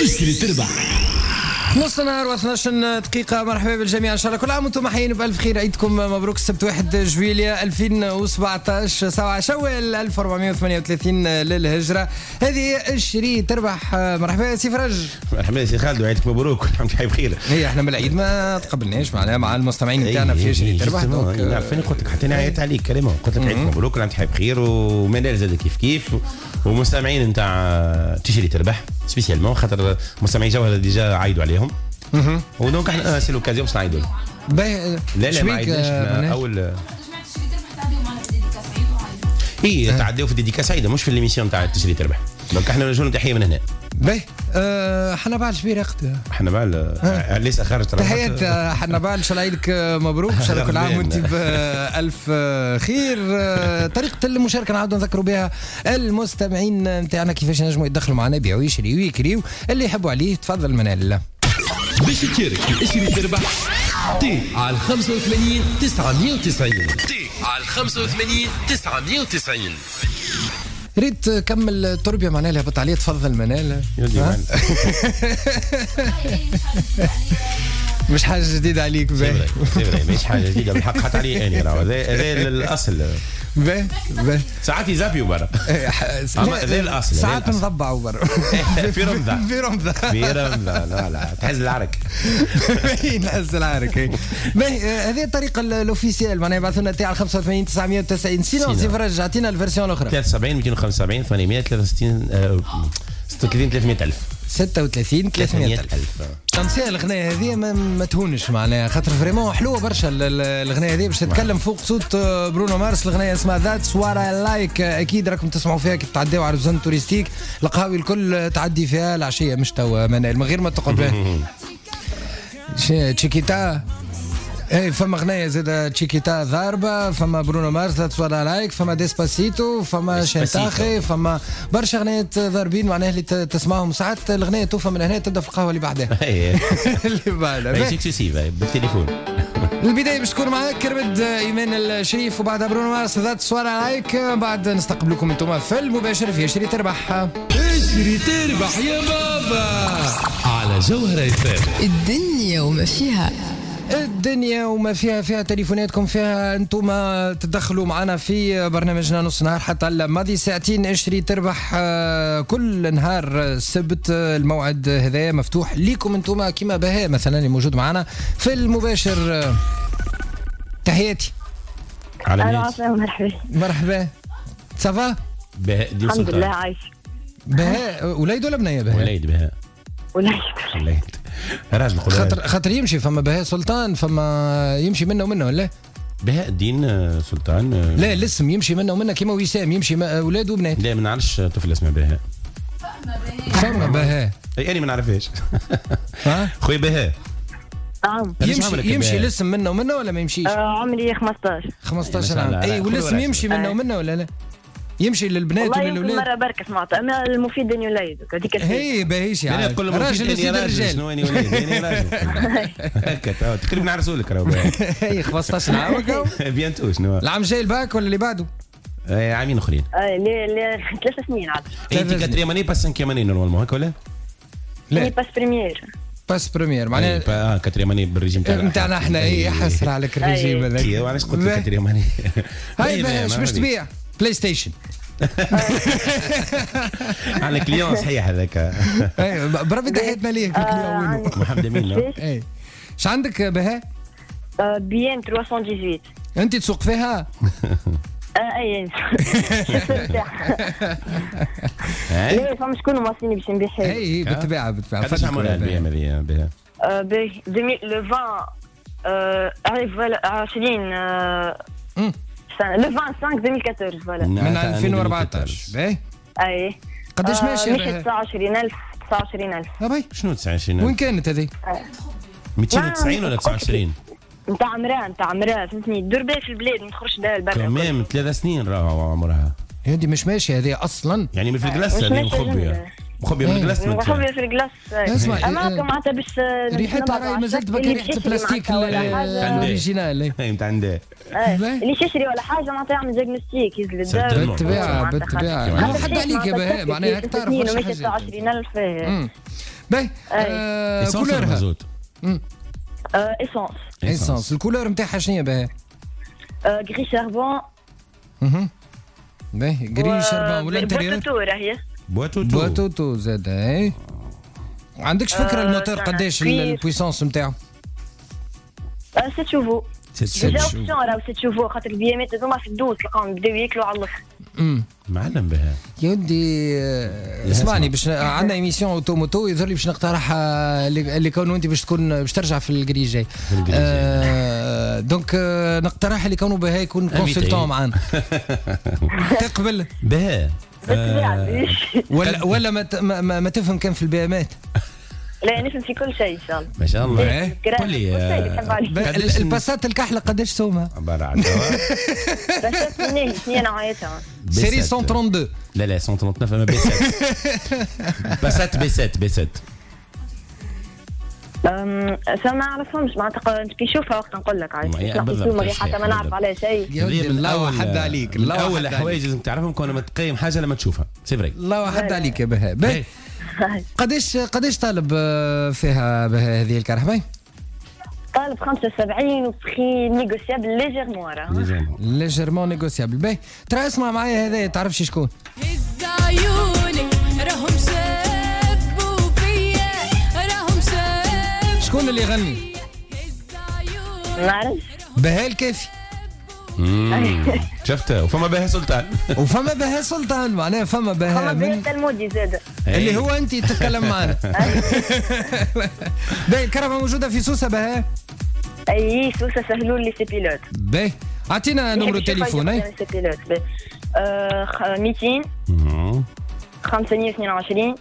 اشتري تربح. نص نهار و12 دقيقة. مرحبا بالجميع، إن شاء الله كل عام وأنتم حيين بألف خير. عيدكم مبروك. السبت 1 جويلية 2017 7 شوال 1438 للهجرة. هذه اشتري تربح. مرحبا يا سي فرج. مرحبا يا سي خالد، وعيدك مبروك كل عام وانتم بخير. هي احنا من العيد ما تقبلناش معناها مع المستمعين نتاعنا في اشتري تربح. عارفين قلت لك حتى انا عيطت عليك كريمه، قلت لك عيدك مبروك كل عام وانتم بخير، ومنال زاد كيف ومستمعين نتاع تشري تربح سبيسيالمون خاطر مستمعين جوهر ديجا عايدوا عليهم. ودونك احنا سي لوكازيون باش نعيدوا لهم. لا ما عيدناش اول اي تعديو في الديديكاس عيده مش في ليميسيون تاع تشري تربح. دونك احنا نجوا تحيه من هنا. باهي حنبال شبير اختي حنبال لسه خارج تحيات حنبال. ان شاء الله عيدك مبروك، ان شاء الله كل عام وانت بألف خير. طريقة المشاركة نعاودوا نذكروا بها المستمعين نتاعنا كيفاش ينجموا يدخلوا معنا يبيعوا يشريوا ويكريوا اللي يحبوا عليه. تفضل منال. باش تشارك اشتري تربح تي على 85 990 تي على 85 990. ريت كمل تربيه معناها اللي هبط عليه. تفضل منال. مش حاجه جديده عليك. باهي مش حاجه جديده بالحق، حتى علي اني راه هذا الاصل. باهي ساعات يزابيو برا هذا الاصل. ساعات نضبعوا برا في رمضان لا تحز العرك نحز العرك. باهي هذه الطريقه الاوفيسيال معناها يبعثوا لنا تاع 85 990. سينو سي فرج عطينا الفيرسيون الاخرى 73 275 863 36 300 ألف 36 300 ألف. تنسيق الغناية هذه ما تهونش معناها خاطر فريمون حلوة برشا الغناية هذه باش تتكلم فوق صوت برونو مارس. الغناية اسمها ذاتس وات اي لايك. اكيد راكم تسمعوا فيها كي تعديو على الزون توريستيك القهاوي الكل تعدي فيها العشية مش توا منال من غير ما تقعد بها. تشيكيتا اي فما غنية زاد تشيكيتا ضاربة، فما برونو مارس ذاتس وات اي لايك، فما ديسباسيتو، فما شنتاخي، فما برشا غنيات ضاربين معناها اللي تسمعهم ساعات الغنية توفى من هنا تبدا في القهوة اللي بعدها. اللي بعدها بالتليفون. البداية باش تكون معاك كربد ايمان الشريف وبعدها برونو مارس ذاتس وات اي لايك. بعد نستقبلكم انتم في المباشر في اشتري تربح. اشتري تربح يا بابا على جوهرة FM. الدنيا وما فيها. الدنيا وما فيها تليفوناتكم فيها. انتم تدخلوا معنا في برنامجنا نص نهار حتى الماضي ساعتين. اشتري تربح كل نهار السبت. الموعد هذا مفتوح ليكم انتم كيما بهاء مثلا اللي موجود معنا في المباشر. تحياتي. مرحبا سافا. بهاء الحمد لله عايش. بهاء وليد ولا بنيه؟ بهاء وليد. بهاء وليد راجل خاطر يمشي فما بهاء سلطان فما يمشي منه ولا بهاء الدين سلطان. لا الاسم يمشي منه كيما وسام يمشي اولاد وبنات. لا ما نعرفش طفل اسمه بهاء. فما بهاء انا ما نعرفهاش. خويا بهاء يمشي الاسم منه ولا ما يمشيش؟ عمري 15 عام. اي والاسم يمشي منه ولا لا؟ يمشي للبنات ولا للولاد؟ مرة بركة سمعت أما المفيد أني وليد هذيك هي باهيش يعني راجل يصير رجال. شنو أني وليد؟ أنا راجل هكا تقريبا نعرسوا لك راهو. هي 15 عام هكا بيانتو. شنو العام جاي الباك ولا اللي بعده؟ عامين اخرين. 3 سنين عاد. انت كاتريام اني باس سانكيام اني نورمالمون هكا ولا؟ لا باس بريمير. باس بريمير معناها كاتريام اني بالريجيم تاعنا احنا. اي حسر عليك الريجيم هذاك. علاش قلت لك كاتريام اني؟ هاي باش تبيع بلاي ستيشن على كليون صحيح هذاك. اي بربي تحياتنا ليه كليون وينو محمد امين. اي ايش عندك بها؟ بي ام 318. انت تسوق فيها؟ اي لا فما شكون واصلين باش نبيعها. اي بالطبيعه قداش عمرها البي ام هذه بها؟ لو 20 le 25 2014 فوالا من 2014. باهي اي قداش ماشي؟ 29000 باهي شنو 29000 وين كانت هذه؟ 290 ولا 29 نتاع مراه فهمتني تدور بها في البلاد ما تخرجش بها البرا كمان 3 سنين راهو عمرها. هذه مش ماشيه هذه اصلا يعني من في الجلاس اللي مخبيه من الجلاس. مخبيه في الجلاس. اسمع اما معناتها باش ريحتها راهي مازالت بكري ريحه البلاستيك الاوريجينال نتاع عنده اللي تشري ولا حاجه معناتها يعمل ديagnostic يزل الدار بالطبيعه حد عليك يا بهاء معناها هيك تعرف برشا حاجات. 29000 باهي كولورها مازوت ايسونس. الكولور نتاعها شنو هي باهي؟ غري شاربون. باهي غري شاربون ولا انتيريور؟ بواتوتو راهي. بواتوتو زاد. اي عندكش فكره الموتور قداش البويسونس نتاعو؟ 7 شوفو. 7 راهو 7 شوفو خاطر البيامات هذوما في الدوز تلقاهم بداو ياكلوا على الاخر. معلم بها يا ودي اسمعني باش عندنا ايميسيون اوتوموتو يظهر لي باش نقترح اللي كونوا انت باش تكون باش ترجع في الجري جاي دونك نقترح اللي كونوا بها يكون كونسلتون معانا تقبل بها ولا ما تفهم كان في البيامات لا نفهم في كل شيء ان شاء الله. ما شاء الله. قول لي الباسات الكحله قداش سومها؟ عباره عن باسات منين شنو نوعيتها؟ سيري 132. لا 139 اما بي 7 باسات بي 7 ما نعرفهمش معناتها نبي نشوفها وقت نقول لك عايش حتى ما نعرف عليها شيء. الله حد عليك. الاول الحوايج لازم تعرفهم كون ما تقيم حاجه لما تشوفها سي فري. الله حد عليك يا بها. قداش طالب فيها بها هذه الكرهبه؟ طالب 75 وبخي نيغوسيابل ليجيرمون نيغوسيابل. باهي ترى اسمع معايا هذا تعرفش شكون؟ هز عيونك راهم شابوا فيا راهم شاب. شكون اللي يغني؟ نعرف بها الكافي. شفته وفما بها سلطان معناها فما بها المودي زاد اللي هو انت تتكلم معنا. باهي الكرهبه موجوده في سوسه بها. اي سوسه سهلول لي سي بيلوت. باهي اعطينا نمرو تليفون. اي 200 522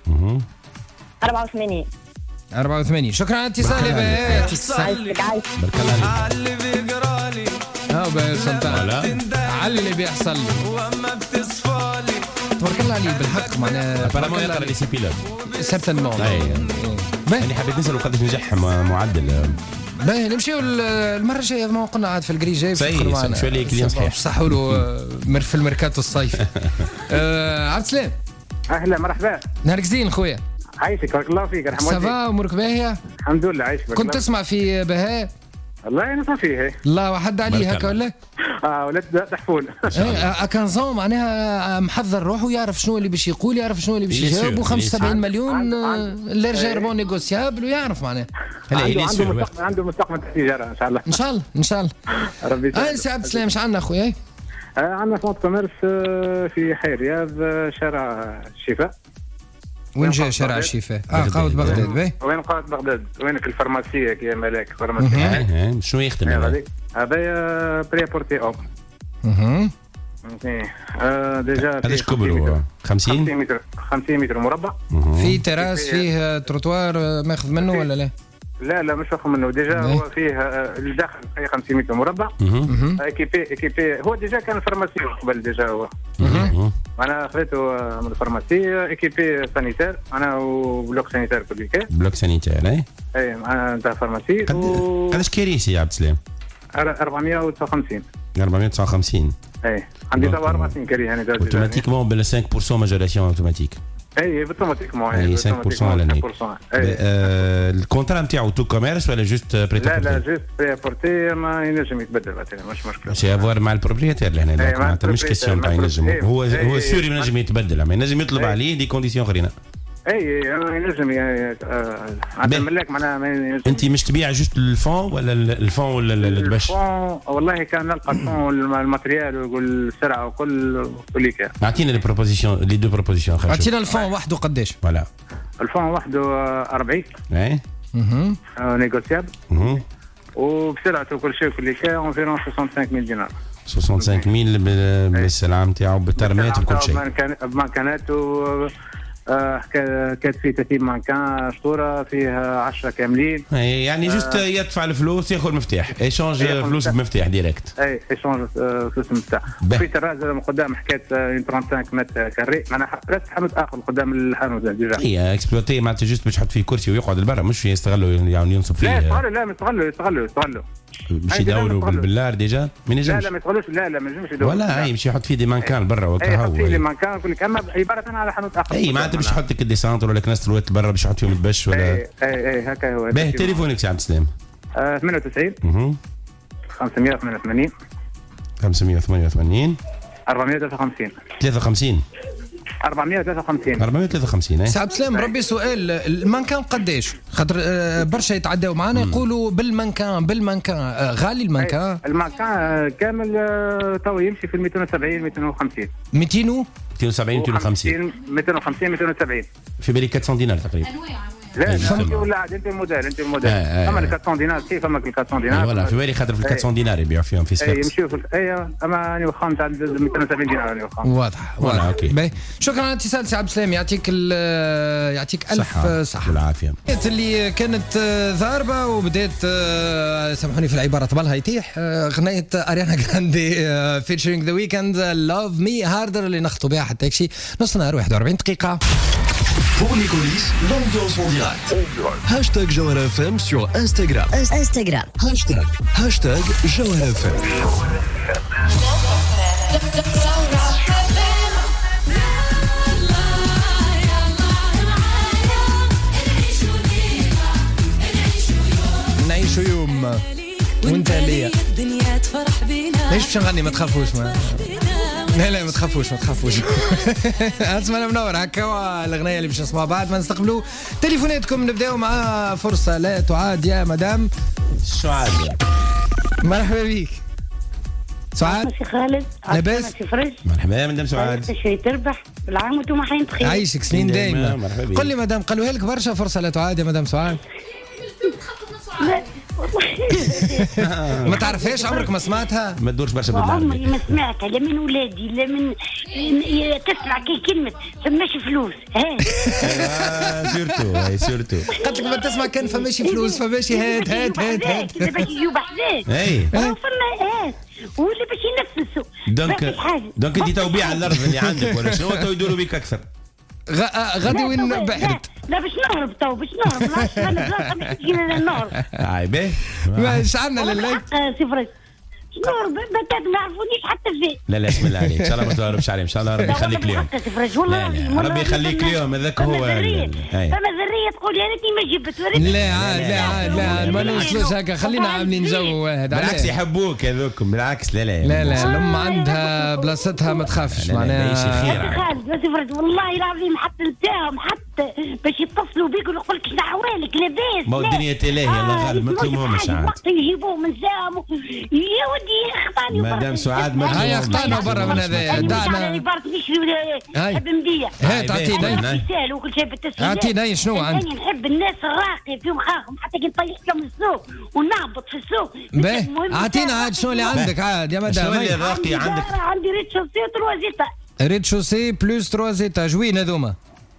84. شكرا على الاتصال يا بها. بارك الله عليك. ها بها سلطان على اللي بيحصل لي وما بتصفالي تبارك الله عليك بالحق معناها ابارامون يقرا لي سي بيلوت سيرتينمون. انا حبيت نسال قداش نجح معدل. باهي نمشيو المره الجايه ما قلنا عاد في الجري جاي صحيح شو اللي كليان صحيح صحوا له في الميركاتو الصيفي. عبد السلام اهلا مرحبا نهارك زين خويا. عايشك بارك الله فيك. رحمة الله. سافا امورك باهيه؟ الحمد لله عايشك. كنت تسمع في بهاء؟ والله نسمع فيه. الله وحد عليه هكا ولا؟ ولاد تحفون. كنظن معناها محضر روحه يعرف شنو اللي باش يقول يعرف شنو اللي باش يجاوب 75 مليون ليرجيرمون نيغوسيابل ويعرف معناها. عنده مستقبل التجاره ان شاء الله. ان شاء الله. ربي يسعدك. سي عبد السلام ايش عندنا اخويا؟ عندنا فونت كوميرس في حي الرياض شارع الشفاء. وين جاي شارع الشفاء؟ قاود بغداد. باهي وين قاود بغداد؟ وينك الفارماسيه يا ملاك فارماسيه؟ شنو يخدم هذا؟ هذايا بريبورتي او. ديجا قداش كبروا؟ 50 متر مربع. في تراس فيه تروتوار ماخذ منه ولا لا؟ لا مش واخد منه. ديجا هو فيه الداخل 50 متر مربع. ايكيبي هو ديجا كان فارماسي قبل. ديجا هو انا خذيته من الفارماسي ايكيبي سانيتير انا وبلوك سانيتير كل كي بلوك سانيتير. اي انا نتاع فارماسي. قداش كريسي يا عبد السلام؟ 459. اي عندي توا 4 سنين كريه انا اوتوماتيكمون بال 5% ماجوراسيون اوتوماتيك. اي اوتوماتيكمون. اي 5% على النهايه. الكونترا نتاعو تو كوميرس ولا جوست بريتابورتي؟ لا جوست بريتابورتي ما ينجم يتبدل مش مشكله. سي افوار مع البروبريتير لهنا معناتها مش كيسيون تاع ينجم. هو سوري ينجم يتبدل اما ينجم يطلب عليه دي كونديسيون اخرين. اي ينجم ملاك معناها. انت مش تبيع جوست الفون ولا الفون ولا البش؟ الفون والله كان نلقى الفون الماتريال والسرعه وكل كان. اعطينا لي بروبوزيسيون لي دو بروبوزيسيون. اعطينا الفون وحده قداش؟ فوالا الفون وحده 40. اي نيغوسيابل وبسرعته وكل شيء كل كان اونفيرون 65000 دينار. 65000 بالسلعه نتاعو بالترمات وكل شيء. بمكانات كانت فيه 30 مانكان اسطوره فيها 10 كاملين. يعني جست يدفع الفلوس ياخذ المفتاح ايشونج فلوس بمفتاح ديريكت. اي ايشونج فلوس بمفتاح. في تراز من قدام حكايه 35 متر كاري معناها بلاص حانوت اخر قدام الحانوت ديجا. هي اكسبلوتي معناتها جست باش يحط فيه كرسي ويقعد لبرا مش يستغلوا يعني ينصب فيه. لا ما يستغلوا باش يدوروا بالبلار ديجا ما ينجمش. لا ما يدخلوش، لا ما ينجمش يدوروا. ولا يمشي يحط فيه دي مانكان برا وكا هو. يحط فيه دي مانكان يقول لك، اما عباره على حانوت اخر. اي معناتها باش يحط لك الديسانتر ولا كناسه الوقت برا باش يحط فيهم البش ولا. اي هكا هو. باهي تليفونك سي عبد السلام؟ 98 588 588 453 53 453 اي. سي عبد السلام ربي سؤال، المانكان قداش؟ خاطر برشا يتعداو معنا يقولوا بالمانكان غالي المانكان. المانكان كامل تو يمشي في 270 250 270 250 270 في بالي 400 دينار تقريبا. لا ولا انت الموديل اما ال 400 دينار كيف فما ال 400 دينار فوالا في بالي خاطر في ال 400 دينار يبيعوا فيهم في صفاقس. يمشيو في اما راني وخام تاع 270 دينار راني وخام. واضح اوكي. باهي شكرا على الاتصال سي عبد السلام، يعطيك الف صحه والعافيه. اللي كانت ضاربه وبدات سامحوني في العباره طبلها يطيح غنية اريانا جراندي فيتشرينج ذا ويكند لاف مي هاردر اللي نخطو بها حتى شي نص نهار 41 دقيقه. Pour les coulisses, l'ambiance en direct. Hashtag Jawhara FM sur Instagram. Hashtag Jawhara FM. نعيش يوم وانت ليا. ليش باش نغني؟ ما تخافوش لا ما تخافوش اسمع منور هكا الاغنيه اللي باش نسمعها بعد ما نستقبلوا تليفوناتكم. نبداو مع فرصه لا تعاد يا مدام سعاد. مرحبا بك سعاد. سي خالد لاباس؟ سي فرج. مرحبا مدام سعاد. شي تربح بالعام وانتم حين بخير. عايشك سنين دايما. مرحبا. قل لي مدام قالوها لك برشا فرصه لا تعاد يا مدام سعاد؟ لا ما تعرفهاش؟ عمرك ما سمعتها؟ ما تدورش برشا بالله. عمري ما سمعتها لا من ولادي لا من تسمع كي كلمه فماش فلوس سورتو قالت لك ما تسمع كان فماشي فلوس فماشي هات باش يجيو بحذاك. اي فما واللي باش ينفسوا. دونك انت توبيع على الارض اللي عندك ولا شنو تو يدوروا بك اكثر؟ غادي وين بعدت؟ لا باش نهرب تو باش نهرب ما عادش انا بلاصه باش تجي نهرب. هاي باهي شعرنا لله صفر نهرب ما نعرفونيش حتى فيه. لا بسم الله عليك ان شاء الله ما تعرفش عليهم ان شاء الله ربي يخليك اليوم. لا ربي يخليك اليوم هذاك هو. فما ذريه تقول يا ريتني ما جبت لا عاد ما نوصلوش هكا خلينا عاملين جو واحد. بالعكس يحبوك هذوكم بالعكس. لا الام عندها بلاصتها ما تخافش معناها. خالد والله العظيم حتى نتاعهم حتى باش يتصلوا بيك ويقول لك شنو احوالك لاباس. ما الدنيا تلاهي الله غالب ما تلومهمش عاد. وقت يجيبوه من ساهم يا ودي اخطاني مدام سعاد ما هيا اخطانا برا من هذا دعنا. برك نحب مدية. هات اعطينا وكل شيء بالتسهيل. اعطينا شنو عندك؟ نحب الناس الراقيه فيهم خاخهم حتى كي نطيح لهم السوق ونهبط في السوق. اعطينا عاد شنو اللي عندك عاد يا مدام؟ شنو اللي راقي عندك؟ عندي ريد شوسي و3 زيتا. ريد شوسي بلوس 3 زيتاج وين هذوما؟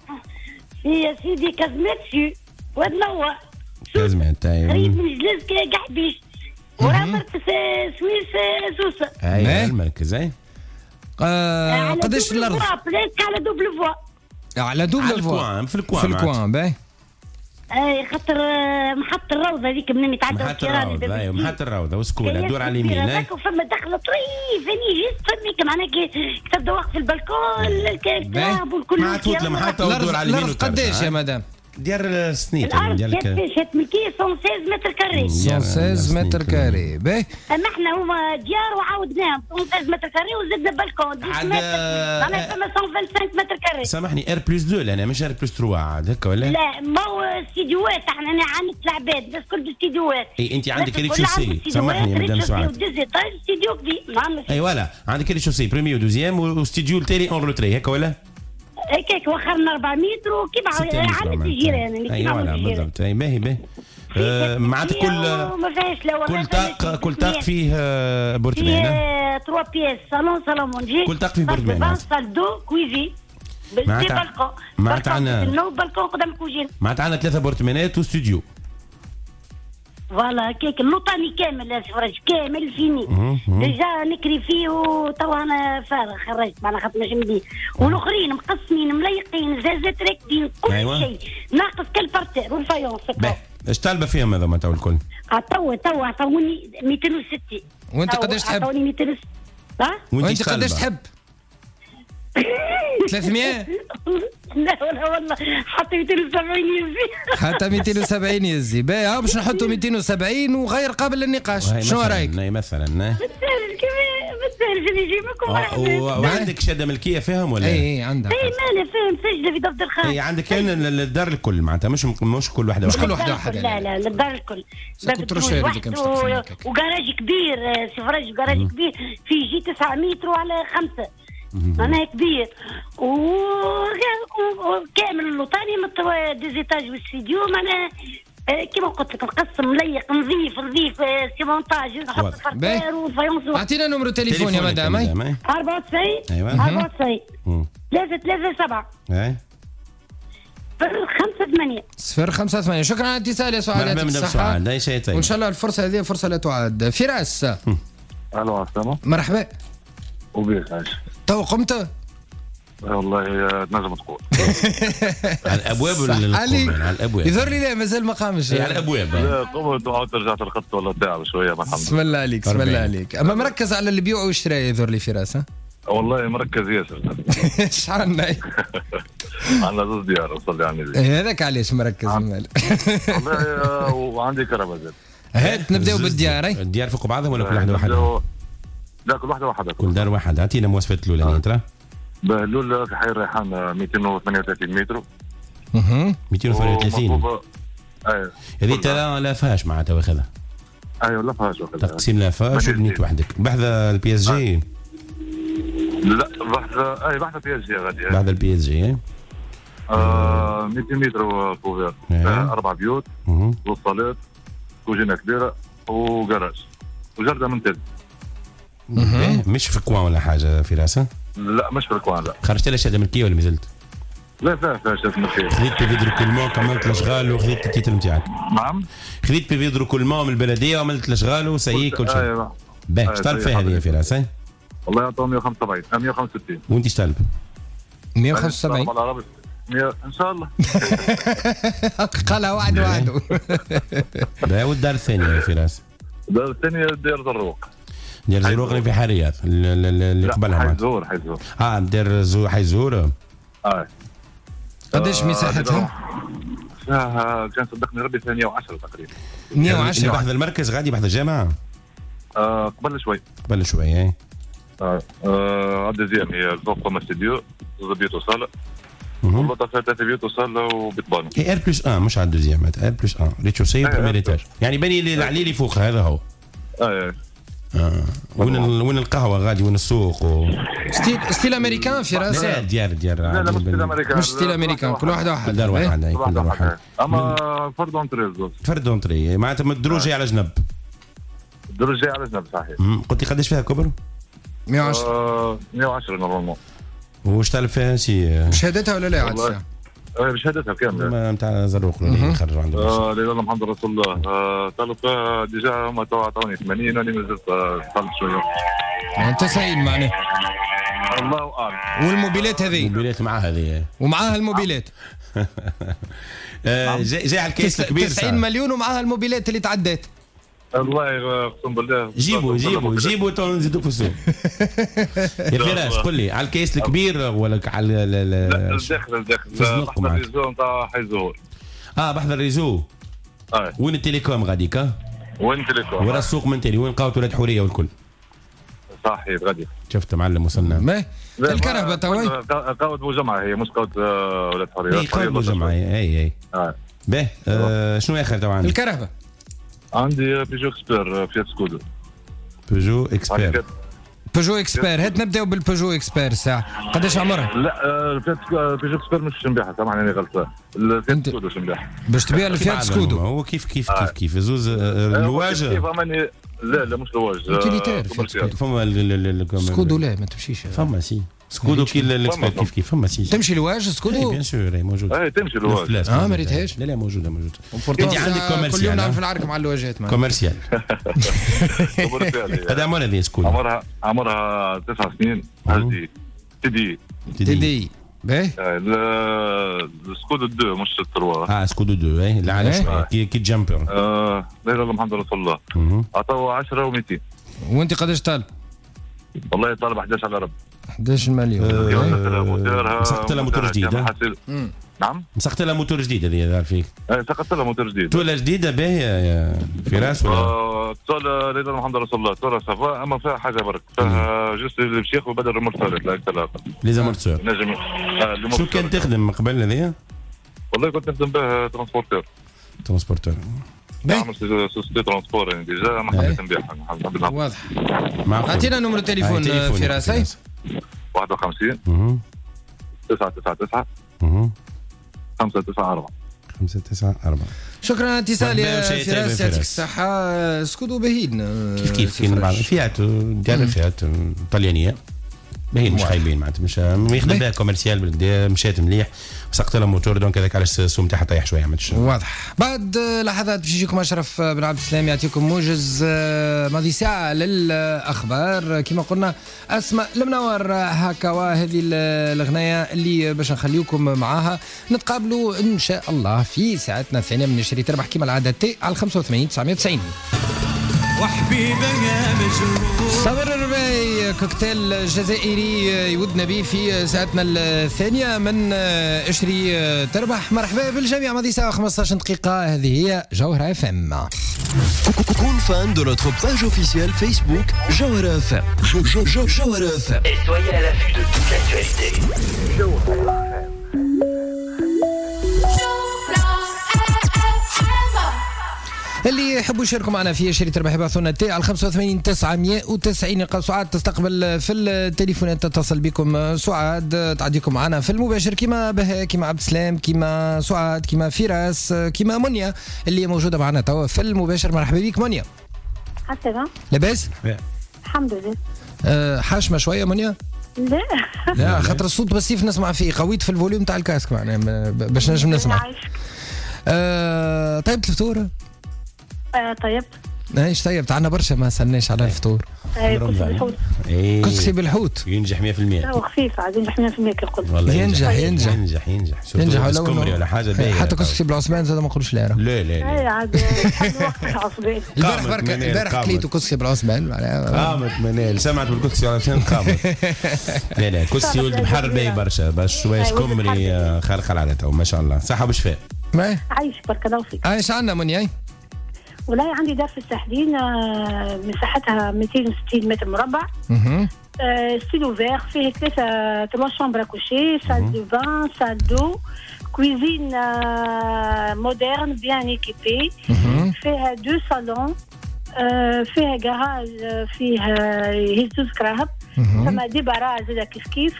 يا سيدي كازماتشي ودنوا كازمات قريب من جلز كحبيش وراه مركز سويس سوسه. اي المركز اي قداش الارض؟ على دوبل فوا. على دوبل فوا في الكوان باهي. اي خاطر محط الروضه هذيك منين يتعدى الكيران. محط الروضه وسكوله دور على اليمين. هذاك فما دخله طريف هني جيت فميك معناها كي تبدا واقف في البالكون الكلاب والكل. ما تفوت المحطه ودور على اليمين. الارض قداش يا مدام؟ ديال السنيت ديال شات ملكيه 116 متر كاري. 116 متر كاري باهي. اما احنا هما ديار وعاودناهم 116 متر كاري وزدنا بالكون 10 متر معناها فما 125 متر كاري. سامحني ار بلس 2 انا مش ار بلس 3 عاد هكا ولا؟ لا ما هو استديوهات احنا عندنا العباد بس كل استديوهات. اي انت عندك ريد شوسي سامحني يا مدام سعاد. استديو كبير. اي ولا عندك ريد شوسي بريمي ودوزيام واستديو التالي اون روتري هكا ولا؟ هيك وخرنا 4 متر وكيف عامل الجيران. اي ولا بالضبط. اي باهي معناتها كل طاق فيه بورتمان. فيه 3 بيس صالون مونجي. كل طاق فيه بورتمان. صال دو كويزي معناتها عندنا بالكون قدام الكوجين. معناتها عندنا 3 بورتمانات واستوديو. فوالا كيك اللوطاني كامل يا فرج كامل فيني ديجا نكري فيه وتوا انا فارغ خرجت معنا خاطر مش مدي والاخرين مقسمين مليقين زازات راكبين كل شيء ناقص كالبارتير والفايونس. ايش طالبه فيهم هذا ما تو الكل؟ توا عطوني 260. وانت قداش تحب؟ عطوني 260. وانت قداش تحب؟ 300؟ لا والله حتى 270 يزي. حتى 270 يزي. باهي ها باش نحطوا 270 وغير قابل للنقاش. شنو رايك؟ مثلا بالسهل اللي يجيبكم. وعندك شهاده ملكيه فيهم ولا؟ اي عندك. اي مالي فاهم سجله في دفتر الخارج. اي عندك الدار الكل معناتها مش كل واحده مش كل واحده. لا الدار الكل. وجراج كبير سفراج جراج كبير في جي 9 متر وعلى 5 معناها كبير وكامل اللوطاني ديزيتاج والاستديو معناها كيما قلت لك مقسم مليق نظيف سيمونتاج نحط الفرتير والفايونس. اعطينا نمرو تليفون يا مدام. 94 94 337 058. شكرا على الاتصال يا سعاد. الصحة وان شاء الله الفرصه هذه فرصه لا تعاد. فراس الو السلام مرحبا وبيك عايش تو قمت والله تنجم تقول على الابواب ولا على الابواب يظهر لي لا مازال ما قامش على الابواب. لا قمت وعدت رجعت الخط ولا تعب شويه الحمد بسم الله عليك بسم الله عليك. اما مركز على اللي بيع ويشتري يظهر لي فراس. والله مركز ياسر. ايش عندنا؟ عندنا زوج ديار صلي على النبي. هذاك علاش مركز المال. والله وعندي كهرباء زاد. هات نبداو بالديار. الديار فوق بعضهم ولا كل واحده؟ لا كل واحده كل دار واحد. اعطينا مواصفات الاولانيه ترى. الاولى في حي الريحان 238 متر. 238. ايوه هذه ترى لا فيهاش معناتها واخذها. ايوه لا فيهاش واخذها. تقسيم لا فيهاش وبنيت وحدك. بحذا البي اس جي. لا بحذا بي اس جي غادي. بحذا البي اس جي. 200 متر كوفير. 4 بيوت وصالات كوجينه كبيره وجراج وجرده ممتاز. مش في كوان ولا حاجه في راسها؟ لا مش في الكوان لا. خرجت لها شهاده ملكيه ولا مازلت؟ لا فيها شهاده ملكيه. خذيت بيفي دروكولمون كملت الاشغال وخذيت التيتر نتاعك. نعم خذيت بيفي دروكولمون من البلديه وعملت الاشغال وسيي كل شيء. ايوه باهي ايش طالب فيها هذه في راسها؟ والله يعطوهم 175 165. وانت ايش طالب؟ 175 ان شاء الله. قالها وعد. والدار الثانيه في راس؟ الدار الثانيه دير زروق. دير زروق اللي في حريات اللي قبلها. حي زهور دير حي زهور. قداش مساحتها؟ فيها كان صدقني ربي 110 تقريبا. 110 بحذا المركز غادي بحذا الجامعه؟ قبل شوي. الدوزيام هي فوق الاستديو زوج بيوت وصاله. والله فيها 3 بيوت وصاله وبيطبان. ار بلس 1 مش على الدوزيام ار بلس 1 ريتشوسي بريمير ايتاج. يعني بني اللي عليه اللي فوق هذا هو. وين القهوه غادي وين السوق ستيل امريكان في راسه. لا ديار لا مش ستيل امريكان. مش ستيل امريكان كل واحد دار واحد كل دار واحد. اما فرد اونتري معناتها الدروج على جنب. الدروج جاي على جنب صحيح. قلت لي قداش فيها كبر؟ 110 نورمالمون. واش طالب فيها شي شهادتها ولا لا عاد ساعه؟ بشهادتها كامله نتاع زروق اللي يخرجوا عنده. لا اله محمد رسول الله. طالب ديجا هما تو عطوني 80 وانا مازلت طالب شويه. انت سعيد معناه. الله اعلم. والموبيلات هذه؟ الموبيلات مع هذه. ومعاها الموبيلات. جاي على الكيس الكبير 90 مليون ومعاها الموبيلات اللي تعدات. الله اقسم بالله. جيبوا تو نزيدوا في السوق. يا فراس قل لي على الكيس الكبير ولا على الداخل في الزنق معك؟ الريزو نتاع حي زهور. بحذا الريزو. وين التليكوم غاديك؟ وين التليكوم؟ ورا السوق من تالي وين قاوت ولاد حوريه والكل. صحيح غادي. شفت معلم وصلنا. ما الكرهبه توي؟ قاوت بوجمعه هي مش قاوت ولاد حوريه. اي قاوت بوجمعه اي. باهي شنو اخر تو عندك؟ الكرهبه. عندي بيجو اكسبير فيات سكودو. بيجو اكسبير. بيجو اكسبير هات نبداو بالبيجو اكسبير ساعه. قداش عمرها؟ لا فيات بيجو اكسبير مش شنبيحه سامحني انا غلطان. الفيات سكودو شنبيحه. باش تبيع الفيات سكودو. هو كيف زوز الواج. لا مش لواج. يوتيليتير. فما سكودو لا ما تمشيش. فما سي سكودو كي الاكسبيرت كيف فما سي تمشي لواج سكودو بيان سور موجود تمشي لواج ما ريتهاش لا موجوده انت عندك كوميرسيال كل يوم نعرف العرك مع الواجهات كوميرسيال هذا مون هذه سكودو عمرها 9 سنين هذه تدي باهي السكودو 2 مش 3 سكودو 2 اي لا علاش كي جامبر لا اله الا محمد رسول الله عطاو 10 و200 وانت قداش طالب؟ والله طالب 11 على رب 11 مليون مسقت لها موتور جديد نعم مسقت لها موتور جديد هذه دار فيك سقطت لها موتور جديد توله جديده باهيه يا فراس ولا توله لا اله الا محمد رسول الله توله صفاء اما فيها حاجه برك فيها جوست الشيخ وبدل المرسالات لا اكثر لي زامورتسور نجم شو كان تخدم قبل هذيا؟ والله كنت نخدم به ترانسبورتور نعمل سوسيتي ترانسبور يعني ديجا ما حبيت نبيعها واضح اعطينا نمرو تليفون فراس 51 999 594 شكرا اتصال يا فراس يعطيك الصحة سكودو باهين كيف فيات ديال فيات طليانية باهين مش خايبين معناتها مش يخدم بها كوميرسيال بالكدا مشات مليح سقط لها موتور دونك هذاك علاش السوم تاعها طايح شويه ماتش واضح. بعد لحظات باش يجيكم اشرف بن عبد السلام يعطيكم موجز ماضي ساعه للاخبار كما قلنا. اسماء المنور هكا وهذه الاغنيه اللي باش نخليكم معاها. نتقابلوا ان شاء الله في ساعتنا الثانيه من نشري تربح كما العاده تي على 85 990 وحبيبنا مجروح. صابر الرباعي كوكتيل جزائري يودنا به في ساعتنا الثانية من اشري تربح. مرحبا بالجميع. ماضي ساعة 15 دقيقة. هذه هي جوهرة اف ام. كون فان دو notre page officielle Facebook Jawhara FM. Jawhara FM. Et soyez à l'affût de toute l'actualité. اللي يحبوا يشاركوا معنا في شري تربح يبعثوا لنا تي على 85 990. يلقى سعاد تستقبل في التليفونات تتصل بكم. سعاد تعديكم معنا في المباشر كيما بهاء كيما عبد السلام كيما سعاد كيما فراس كيما منيا اللي موجوده معنا توا في المباشر. مرحبا بك منيا. حسنا لاباس؟ الحمد لله. حاشمه شويه منيا؟ لا خاطر الصوت بسيف نسمع فيه. قويت في الفوليوم تاع الكاسك معناها باش نجم نسمع. طيب الفطور؟ طيب ايش طيب عندنا برشا ما سناش على الفطور. كسكسي بالحوت. كسكسي بالحوت ينجح 100%. هو خفيف عاد ينجح 100% كي قلت. والله ينجح ولا حاجه باهيه. حتى كسكسي بالعثمان زاد ما نقولوش لا. لا عاد عصبين. البارح كليتو كسكسي بالعثمان قامت منال. سمعت بالكسكسي بالعثمان قامت. لا كسكسي ولد بحر باهي برشا باش شويه كمري خارق العاده ما شاء الله. صحه وشفاء. عايش برك الله فيك. عايش عندنا منيا. والله عندي دار في الساحلين مساحتها 260 متر مربع. ستيل اوفير فيه 3 شامبر كوشي سال دو بان سال دو كويزين مودرن بيان ايكيبي. فيها 2 صالون. فيها جراج فيها هيزوز كراهب. ثم دي براج زاد كيف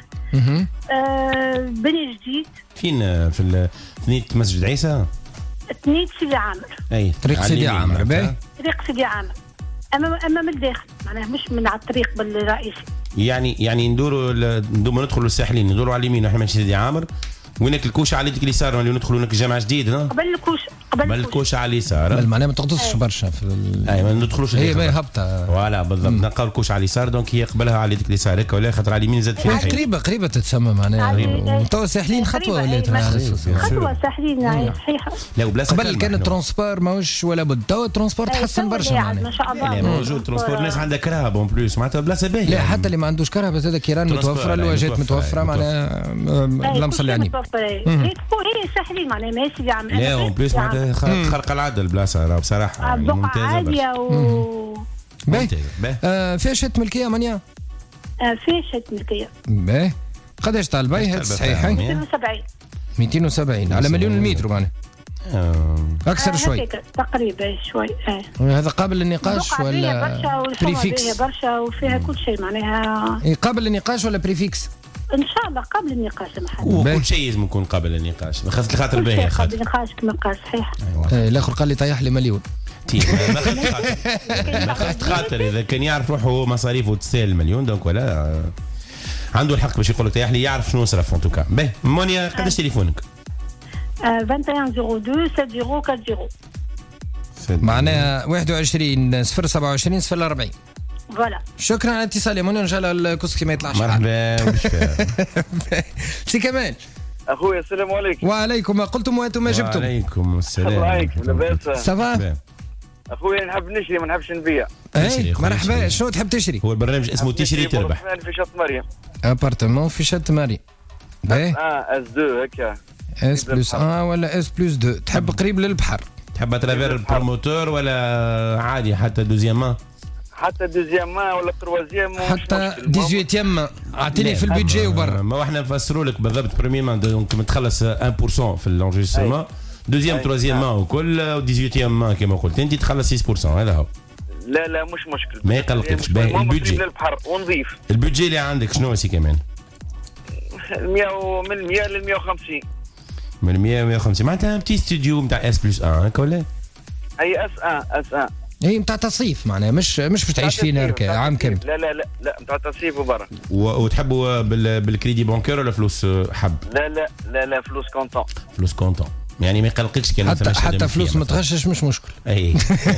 بني جديد. فين في ثنية مسجد عيسى؟ ثنية سيدي عامر. اي طريق سيدي عامر. باهي طريق سيدي عامر اما من الداخل معناها مش من على الطريق بالرئيسي. يعني ندوروا ندخلوا الساحلين ندوروا على اليمين واحنا ماشي سيدي عامر وينك الكوشه على يدك اليسار اللي ندخلوا هناك جامع جديد. قبل الكوشه على اليسار. معناها ما تقصش برشا في ما ندخلوش هي باهي هبطه. فوالا بالضبط. نلقاو الكوشه على اليسار دونك هي قبلها على يدك اليسار هكا ولا خاطر على اليمين زاد فيها قريبه تتسمى معناها. تو ساحلين خطوه ولات خطوه ساحلين صحيحه. لا وبلاصه قبل كان الترونسبور ماهوش ولا بد. تو الترونسبور تحسن برشا معناها ما شاء الله. موجود ترونسبور. الناس عندها كرهب اون بلوس معناتها بلاصه باهيه. لا حتى اللي ما عندوش كرهبه زاد كيران متوفره الواجهات متوفره معناها اللهم صل على النبي. هي ساحلين معناها ماشي عام. لا اون بليس معناتها خرق العاده البلاصه راه بصراحه ممتازه عاليه باهي. فيها شهاده ملكيه مانيا؟ فيها شهاده ملكيه. باهي. قداش طالبه هذا صحيح؟ 270 على مليون المتر معناها اكثر شوي تقريبا شوي. هذا قابل للنقاش ولا بريفيكس؟ برشا وفيها كل شيء معناها. قابل للنقاش ولا بريفيكس؟ ان شاء الله قبل النقاش محل. وكل شيء لازم يكون قبل النقاش خاطر باهي قبل النقاش كما قال صحيح. الاخر قال لي طيح لي مليون. ما خفت خاطر اذا كان يعرف روحه مصاريفه تستاهل المليون دونك ولا عنده الحق باش يقول لك يا يعرف شنو صرف ان توكا. باهي مونيا قداش تليفونك؟ 2102 7040. معناها 21 027 040. فوالا. شكرا على الاتصال يا منى، ان شاء الله الكسكي ما يطلعش. مرحبا. سي كمال. اخويا السلام عليكم. وعليكم، ما قلتم وانتم ما جبتم. وعليكم السلام. الله عليكم لاباس. سافا اخويا نحب نشري ما نحبش نبيع. اي مرحبا، شنو تحب تشري؟ هو البرنامج اسمه تشري تربح. في شط مريم. ابارتمون في شط مريم. باهي اس 2 هكا. اس بلس 1 ولا اس بلس 2. تحب قريب للبحر؟ تحب اترافير البروموتور ولا عادي حتى دوزيام؟ حتى دوزيام ولا تروازيام حتى 18 اعطيني في البيدجي وبرا. ما احنا نفسروا لك بالضبط. بريمي مان دونك متخلص 1% في الانجسترمون، دوزيام تروازيام وكل 18 كما قلت انت تخلص 6%. هذا هو. لا مش مشكل، ما يقلقكش. باهي البيدجي للبحر ونظيف. البيدجي اللي عندك شنو سي كمان؟ 100 من 100 ل 150. من 100 ل 150 معناتها بتي ستوديو نتاع اس بلس 1 هكا ولا؟ اي اس 1 هي نتاع تصيف معناها مش باش تعيش فيه نركة عام كامل. لا نتاع تصيف وبرا. وتحبوا بالكريدي بانكير ولا فلوس حب؟ لا فلوس كونتون. فلوس كونتون يعني ما يقلقكش كان حتى فلوس متغشش مش مشكل. اي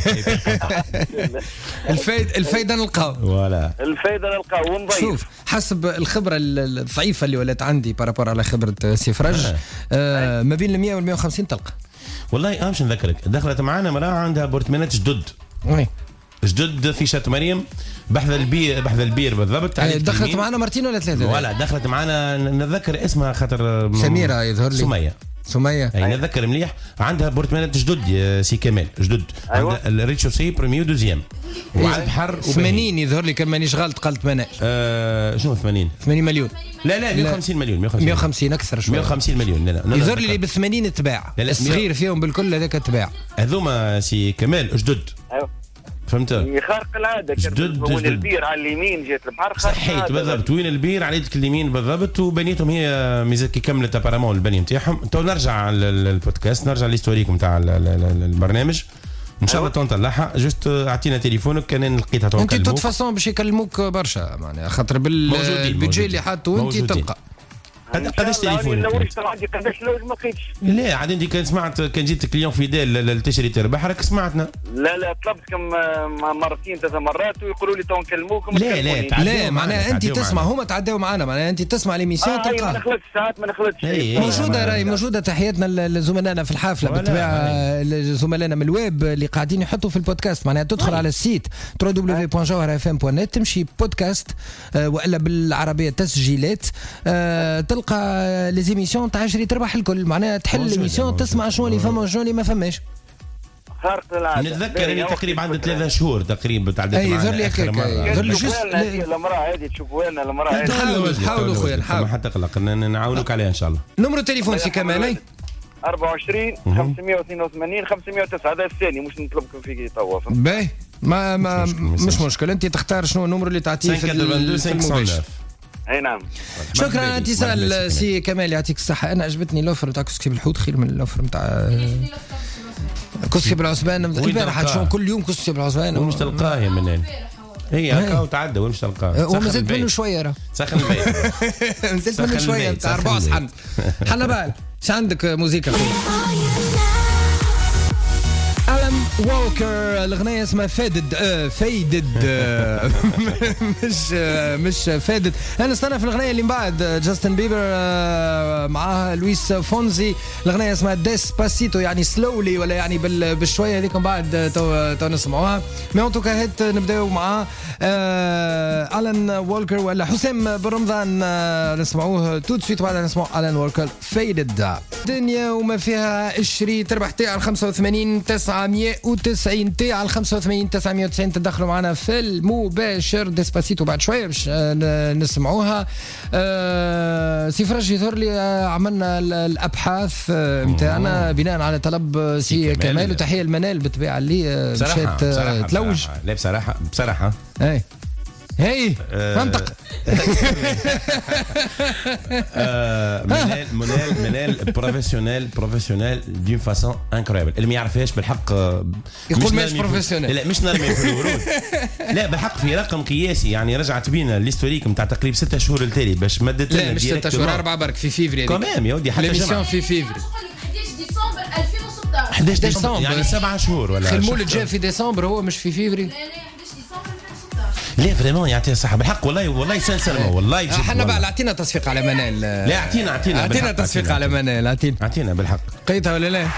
الفايده نلقاو. فوالا الفايده نلقاو ونضيف. شوف حسب الخبره الضعيفه اللي ولات عندي بارابور على خبره سي فرج ما بين ال 100 وال 150 تلقى. والله باش نذكرك دخلت معنا مراه عندها بورتمانات جدد. وي جدد في شات مريم بحذا البير بالضبط. دخلت معنا مرتين ولا ثلاثه؟ ولا دخلت معنا نتذكر اسمها خاطر سميره يظهر لي. سمية اي نتذكر مليح. عندها بورتمانات جدد يا سي كمال جدد. أيوة. عندها الريتشوسي بريميو دوزيام وعلى البحر 80 يظهر لي كان مانيش غلط قلت مناش. شنو 80 مليون؟ لا 150 مليون 150 اكثر شويه 150 مليون. لا يظهر لي ب 80 تباع. الصغير فيهم بالكل هذاك تباع. هذوما سي كمال جدد. ايوه فهمت؟ خارق العاده. وين البير على اليمين جهه البحر. صحيت بالضبط. وين البير على يدك اليمين بالضبط. وبنيتهم هي ميزات كي كملت ابارامون البنيه نتاعهم. تو نرجع للبودكاست نرجع للهيستوريك نتاع البرنامج ان شاء الله تنطلعها. جست اعطينا تليفونك كان لقيتها تو. انت توت فاصون باش يكلموك برشا معناها خاطر بالبيدجي اللي حاطه انت تلقى. قداش تليفونك؟ عندي قداش لوج ما لقيتش. لا عاد انت كان سمعت كان جيت كليون فيدال تشري تربح راك سمعتنا. لا طلبتكم مرتين 3 مرات ويقولوا لي تو نكلموكم. لا معناها انت تسمع هما تعداو معنا معناها انت تسمع ليميسيون تلقى. ما نخلطش ساعات ما نخلطش. موجوده راهي موجوده. تحياتنا لزملائنا في الحافله بالطبيعه زملائنا من الويب اللي قاعدين يحطوا في البودكاست معناها تدخل على السيت www.jawharfm.net تمشي بودكاست والا بالعربيه تسجيلات تلقى ليزيميسيون تاع شري تربح الكل معناها تحل ليميسيون تسمع شنو اللي فما وشنو اللي ما فماش. خارق العاده. نتذكر اني تقريبا عندي 3 شهور تقريبا تعديت معنا. يظهر لي هكاك يظهر لي جوست المراه هذه تشوفوا لنا المراه هذه. نحاولوا خويا نحاول. ما حتى تقلق نعاونوك عليها ان شاء الله. نمرو تليفون سي كمال 24 582 509. هذا الثاني مش نطلبكم فيه توا. باهي ما مش مشكل. انت تختار شنو النمر اللي تعطيه في المباشر. اي نعم. شكرا على اتصال سي كمال يعطيك الصحه. انا عجبتني الاوفر تاع كسكي بالحوت خير من الاوفر تاع كسكي بالعصبان. البارح شلون كل يوم كسكي بالعصبان ومش تلقاه يا منال. هي هكا وتعدى ومش تلقاه. ومازلت منه شويه راه سخن البيت. مازلت منه شويه تاع 4 صحن. حنا بال ايش عندك موسيقى ألان ووكر. الأغنية اسمها فادد مش فادد. أنا استنى في الأغنية اللي من بعد جاستن بيبر معاها لويس فونزي. الأغنية اسمها ديسباسيتو يعني سلولي ولا يعني بالشوية هذيك من بعد تو نسمعوها. مي أون توكا هيت نبداو معاه ألان ووكر ولا حسام بن رمضان نسمعوه تو سويت بعد نسمعوا ألان ووكر فادد. دنيا وما فيها اشري تربح تاع 85 990 تاع 85 990 تدخلوا معنا في المباشر. ديسباسيتو بعد شويه باش نسمعوها. سي فرج يظهر لي عملنا الابحاث نتاعنا بناء على طلب سي كمال. وتحيه المنال بالطبيعه اللي مشات تلوج. لا بصراحه اي هي منطق. منال بروفيسيونيل دون فاسون انكرويبل. اللي ما يعرفهاش بالحق يقول مش بروفيسيونيل. لا مش نرمي في الورود. لا بالحق في رقم قياسي يعني رجعت بينا الاستوريك نتاع تقريبا 6 شهور التالي باش مدت لنا. لا مش 6 شهور 4 برك في فيفري. كمان يا ودي حتى ليميسيون في فيفري 11 ديسمبر يعني 7 شهور ولا. المولد جاء في ديسمبر هو مش في فيفري. لا فريمون يعطيها الصحة بالحق والله سلسلة والله. احنا بقى اعطينا تصفيق على منال. لا اعطينا تصفيق على منال. اعطينا بالحق. قيتها ولا لا؟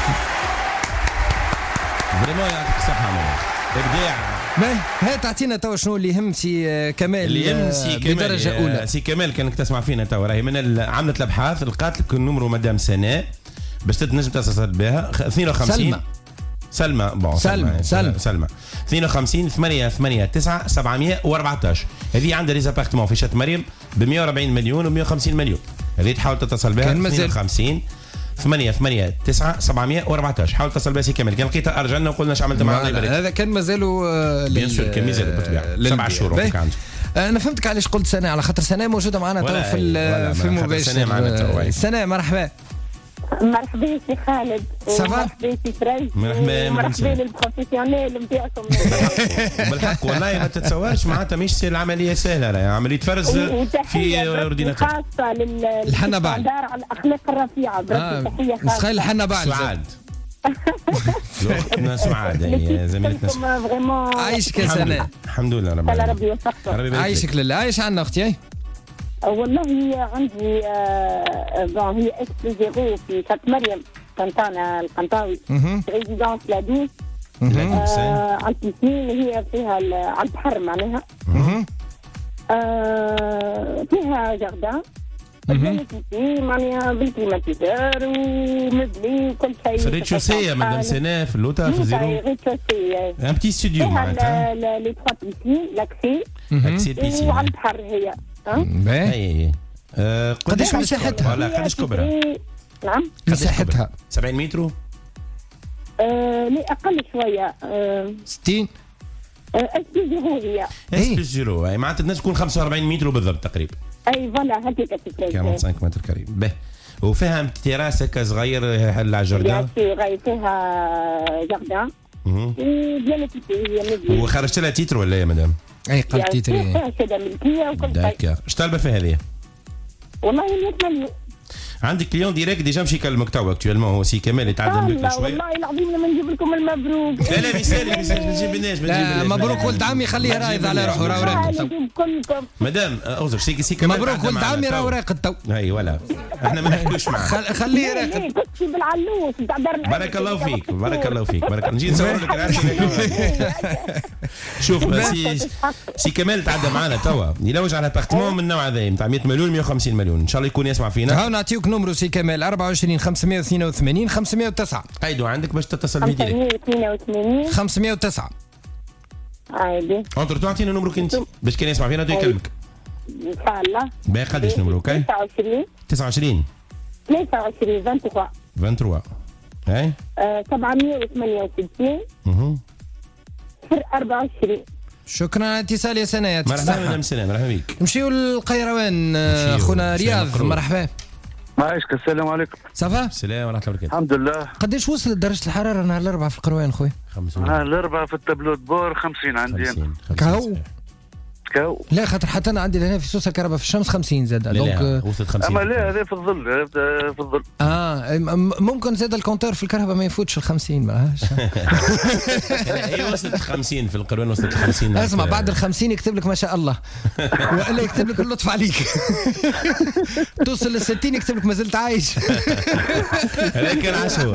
فريمون يعطيك الصحة منال. ابداع. هاي تعطينا توا شنو اللي يهم سي كمال. اللي يهم سي كمال بدرجة أولى. سي كمال كانك تسمع فينا توا راهي من عملت الابحاث لقات لك النمرو مدام سناء باش تنجم تتصل بها 52 سلمى 52 889 714. هذه عندها لي زابارتمون في شات مريم ب 140 مليون و150 مليون. هذه تحاول تتصل بها 52 889 714. حاول تتصل بها سي كامل. كان لقيتها ارجعنا وقلنا اش عملت معنا. هذا كان مازالوا بيان سور كان مازال بالطبيعه 7 شهور عنده. انا فهمتك علاش قلت سناء على خاطر سناء موجوده معنا توا في المباشر. سناء مرحبا. مرحبا سي خالد. مرحبا سي فريج. مرحبا للبروفيسيونيل نتاعكم. بالحق والله ما تتصورش معناتها مش العمليه سهله راهي عمليه فرز في اورديناتور. خاصه للحنا على الاخلاق الرفيعه. تحيه خاصه. تخيل الحنا بعد سعاد. اختنا سعاد هي زميلتنا. عايشك يا سناء. الحمد لله ربي يوفقك. عايشك لله. عايش عنا اختي. والله عندي هي اكس زيرو في شات مريم كنتانا القنطاوي ريزيدونس لادوس على البيسين. هي فيها على البحر معناها. فيها جردان معناها بالكليماتيزور ومبلي وكل شيء. في الريتشوسيه مدام سناء في اللوطه في زيرو. الريتشوسيه ان بتي ستوديو معناتها. فيها لي تخوا بيسين لاكسي بيسين وعلى البحر هي. باهي. قداش مساحتها؟ ولا قداش كبرها؟ نعم مساحتها 70 متر. لا اقل شويه 60. اسبيزيرو هي اسبيزيرو اي معناتها تنجم تكون 45 متر بالضبط تقريبا. اي فوالا هكاك تقريبا 45 متر كريم. باهي. وفيها تيراس هكا صغير على جردان. فيها جردان. وبيان هي وخرجت لها تيتر ولا يا مدام؟ اي قلت تيتري. فيها شهاده ملكيه وكل شيء. اش طالبه فيها هذه؟ والله 100 مليون. عندك كليون ديريكت ديجا مشي يكلمك توا اكتوالمون هو سي كمال يتعدل بك شويه. والله العظيم لما نجيب لكم المبروك. لا ما تجيبناش مبروك ولد عمي خليه رايض على روحه راه راقد. مدام اوزر سي كمال مبروك ولد عمي راه راقد تو. اي ولا احنا ما نحكوش معاه. خليه راقد. كنتي بالعلوش نتاع دار. بارك الله فيك بارك الله فيك بارك. نجي نصور لك شوف سي كمال تعدى معنا توا يلوج على ابارتمون من النوع هذا نتاع 100 مليون 150 مليون. ان شاء الله يكون يسمع فينا. ها نعطيوك نمرو سي كمال 24 582 509. قيدوا عندك باش تتصل بيه ديريكت. 582 509. عادي. انتر تعطينا نمرك انت باش كان يسمع فينا يكلمك. ان شاء الله. باهي قداش نمرك؟ 29 23 هاي 768 24. شكرا على الاتصال يا سناء. مرحبا مدام سناء. مرحبا بك. نمشيو للقيروان خونا رياض. مرحبا. معايشك. السلام عليكم. صافا. السلام ورحمه الله وبركاته. الحمد لله. قداش وصلت درجه الحراره نهار الاربعاء في القروان خويا؟ 50. نهار الاربعاء في التابلو بور 50 عندي. كاو كاو. لا خاطر حتى انا عندي هنا في سوسه كهرباء في الشمس 50 زاد. دونك وصلت 50. اما لا هذا في الظل في الظل. ممكن زاد الكونتور في الكهرباء ما يفوتش ال 50 ماهاش. هي وصلت 50 في القروان وصلت 50. اسمع بعد ال 50 يكتب لك ما شاء الله والا يكتب لك اللطف عليك. توصل لل 60 يكتب لك ما زلت عايش. هذا كان عشوة.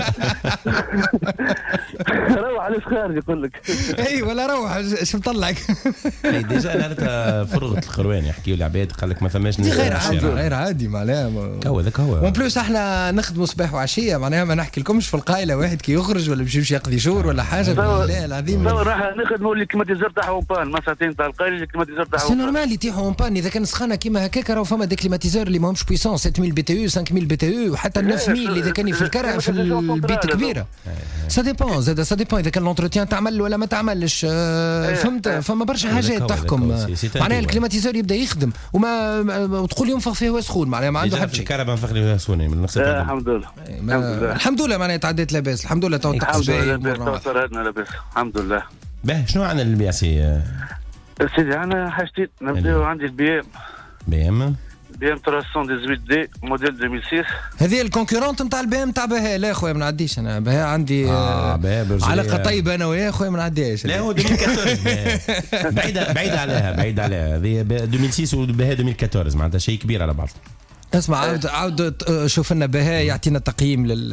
روح على خارج يقول لك. اي ولا روح شو مطلعك. ديجا نهار فرغت القروان يحكيوا العباد قال لك ما ثماش غير عادي معناها هو ذاك هو. وان بلوس احنا نخدموا صباح وعشيه معناها ما نحكي لكمش في القايله واحد كي يخرج ولا باش يمشي يقضي شهور ولا حاجه. بالله العظيم راح نخدموا الكليماتيزور تاعهم بان ما ساعتين تاع القايله الكليماتيزور تاعهم. سي نورمال يتيحوا بان اذا كان سخانه كيما هكاك راهو فما دي كليماتيزور اللي ماهمش بويسون 7000 بي تي يو 5000 بي تي يو وحتى 9000 اذا كان في الكرع في البيت كبيره. سا ديبون زاد سا ديبون اذا هذاك الانتروتيان تعمل ولا ما تعملش. فهمت؟ فما برشا حاجات تحكم. معناها الكليماتيزور يبدا يخدم وتقول ينفخ فيه هو سخون، معناها ما عنده حتى شيء. الكهرباء نفخ لي سخون من نفس الحمد لله. الحمد لله معناها تعديت لاباس. الحمد لله تو الحمد لله صرنا لاباس الحمد لله. باهي شنو عندنا البيع سيدي؟ عندنا حاجتين. نبداو عندي البي ام 318 دي موديل 2006. هذه الكونكورونت نتاع البي ام تاع بها. لا خويا ما نعديش انا بها عندي علاقه طيبه انا وياه خويا ما نعديهاش. لا هو 2014 بعيد عليها هذه 2006 وبها 2014 معناتها شيء كبير على بعض. اسمع عاود شوف لنا بها يعطينا تقييم لل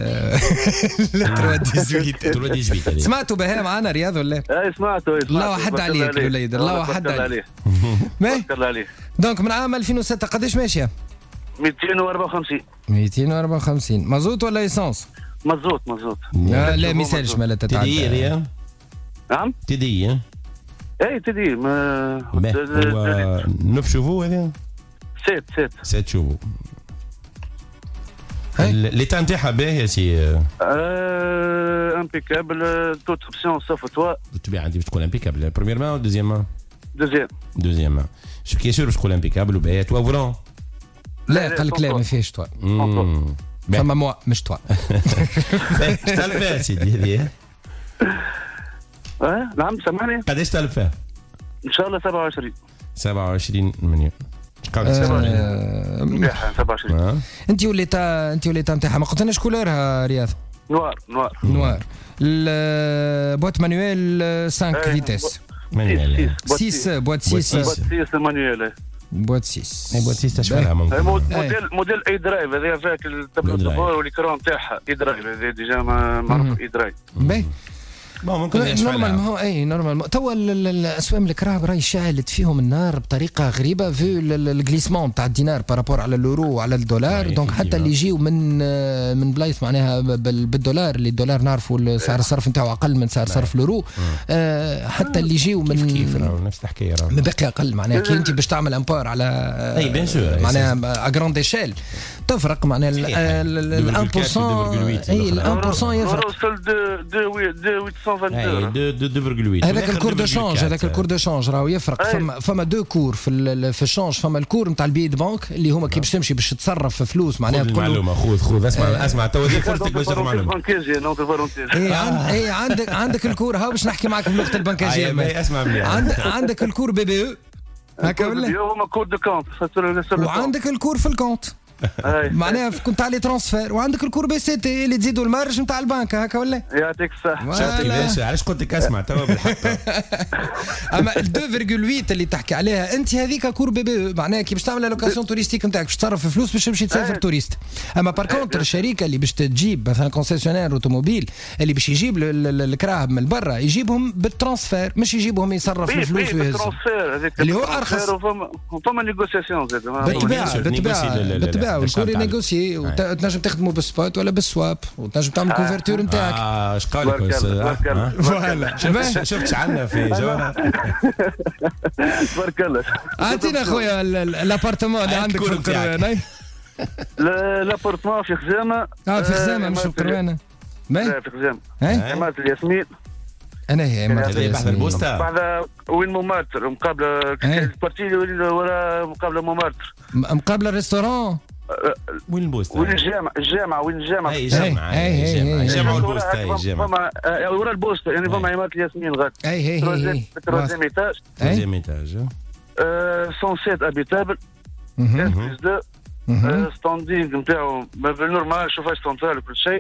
318. سمعتوا بها معنا رياض ولا؟ سمعته. الله حد عليك الوليد، الله حد عليك. بارك عليه. دونك من عام 2006 قداش ماشيه؟ 254 مازوت ولا ايسانس؟ مازوت. لا ما يسالش مالا تتعدى. تدي نعم تدي اي تدي ما هو 9 شوفو هذا 7 شوفو. ليتا نتاعها باهي سي امبيكابل توت اوبسيون سوف توا. تبيع عندي باش تكون امبيكابل بروميير مان ولا دوزيام مان شو كي سور باش تكون امبيكابل وباهي توا فولون. لا قال لك لا ما فيهش توا. فما موا مش توا. تلفها سيدي هذه. نعم سامعني. قداش تلفها؟ ان شاء الله 27 مليون. 27. انت وليتا نتاعها ما قلتلناش كولورها رياض؟ نوار. البوات مانويل 5 فيتيس. مانويل 6 بوات 6 مانويل. بوات 6 بوات 6 تشفالها ممكن. موديل اي درايف هذا فيك التابلو الدبور والكرون تاعها اي درايف هذا ديجا معروف اي درايف. باهي ممكن نورمال. ما هو اي نورمال توا الاسواق الكراب راهي شعلت فيهم النار بطريقه غريبه في الجليسمون تاع الدينار بارابور على اليورو وعلى الدولار. دونك حتى اللي يجيو من بلايص معناها بالدولار اللي الدولار نعرفوا سعر الصرف نتاعو اقل من سعر صرف اليورو. حتى اللي يجيو من كيف نفس الحكايه من باقي اقل معناها كي انت باش تعمل امبار على اي بيان سور معناها اغراند ايشيل تفرق معناها ال 1% اي ال 1% يفرق. وصل 2.8 هذاك الكور دو شونج هذاك الكور دو شونج راهو يفرق. فما دو كور في الشونج. فما الكور نتاع البي بانك اللي هما كي باش تمشي باش تصرف في فلوس معناها تقول معلومه خذ اسمع تو هذه فرصتك باش تاخذ معلومه. اي عندك الكور ها باش نحكي معك بلغه البنكاجيه. اسمع مليح. عندك الكور بي بي او هكا ولا هما كور دو كونت. وعندك الكور في الكونت معناها كنت على ترانسفير. وعندك الكور بي سي تي اللي تزيدوا المارج نتاع البنك هكا ولا؟ يعطيك الصحه. شفتي باشا علاش قلت لك اسمع توا بالحق. اما 2.8 اللي تحكي عليها انت هذيك كور بي بي معناها كي باش تعمل لوكاسيون توريستيك نتاعك باش تصرف فلوس باش تمشي تسافر توريست. اما بار كونتر الشركه اللي باش تجيب مثلا كونسيسيونير اوتوموبيل اللي باش يجيب الكراهب من برا يجيبهم بالترانسفير مش يجيبهم يصرف الفلوس ويهز اللي هو ارخص. وفما نيغوسياسيون زاد بالطبيعه والكور ينيغوسي وتنجم تخدموا بالسبوت ولا بالسواب وتنجم تعمل كوفرتور نتاعك. اش قال لك فوالا شفت عندنا في جوهره. تبارك الله. اعطينا خويا الابارتمون اللي عندك في القروانه. الابارتمون في خزامه. في خزامه مش في القروانه. لا في خزامه. عمارة الياسمين. انا هي بعد البوسطه بعد وين مومارتر مقابله البارتي ولا مقابله مومارتر مقابله الريستوران. وين البوسطه؟ وين الجامعه وين الجامعه اي جامعه والبوسطه اي جامعه فما ورا البوسطه يعني فما عمارة الياسمين غاد. اي تروزيام ايتاج 107 ابيتابل بلس 2 ستاندينغ نتاعو بالنورمال شوفاج سنترال وكل شيء.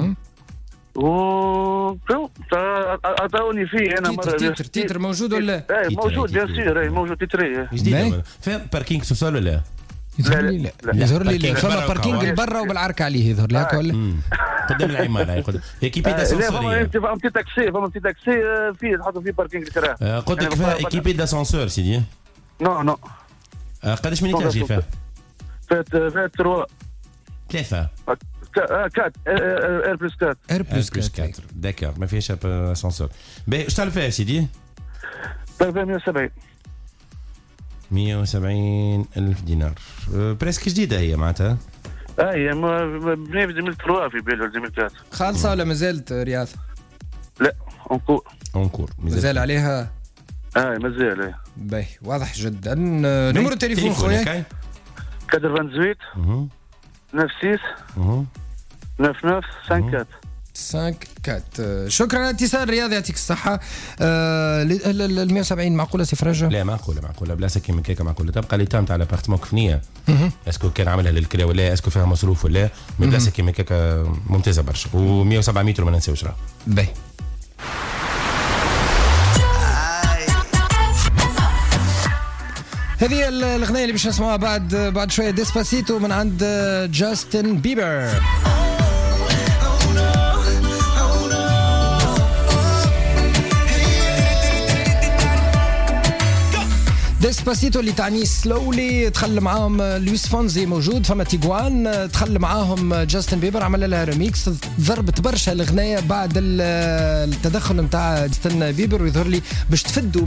عطاوني فيه انا مره. تيتر موجود ولا؟ موجود بيان سور موجود تيتري جديد. فين باركينغ سوسول ولا؟ لا يظهر لي فما باركينغ البرا وبالعركه عليه يظهر لي هكا ولا؟ قدام العماره يقول ايكيبي داسانسور. فما بتي تاكسي فيه نحطوا فيه باركينغ الكراه. قلت لك فيها ايكيبي داسانسور سيدي. نو قداش من ايتاج فيها؟ فات 3 4 ار بلس 4 داكور ما فيهاش اسانسور. باهي اش تعرف فيها سيدي؟ طيب 170 ألف دينار. بريسك جديدة هي معناتها. هي بني ب 2003 في بيلو 2003. خالصة ولا مازالت رياض؟ لا اونكور مازال عليها مازال عليها باهي واضح جدا نمر التليفون خويا 98 96 99 54 شكرا على الاتصال رياض يعطيك الصحة. ال 170 معقولة سي فرجة؟ لا معقولة بلاصة كيما كيكا معقولة. تبقى ليتام تاع الابارتمون كفنية اسكو كان عملها للكرا ولا اسكو فيها مصروف ولا من بلاصة كيما كيكا ممتازة برشا و107 متر ما ننساوش راه باهي. هذه الأغنية اللي باش نسمعها بعد شوية ديسباسيتو من عند جاستن بيبر. ديسباسيتو اللي تعني سلولي دخل معاهم لويس فونزي موجود فما تيغوان دخل معاهم جاستن بيبر عمل لها ريميكس ضربت برشا الأغنية بعد التدخل نتاع جاستن بيبر ويظهر لي باش تفدوا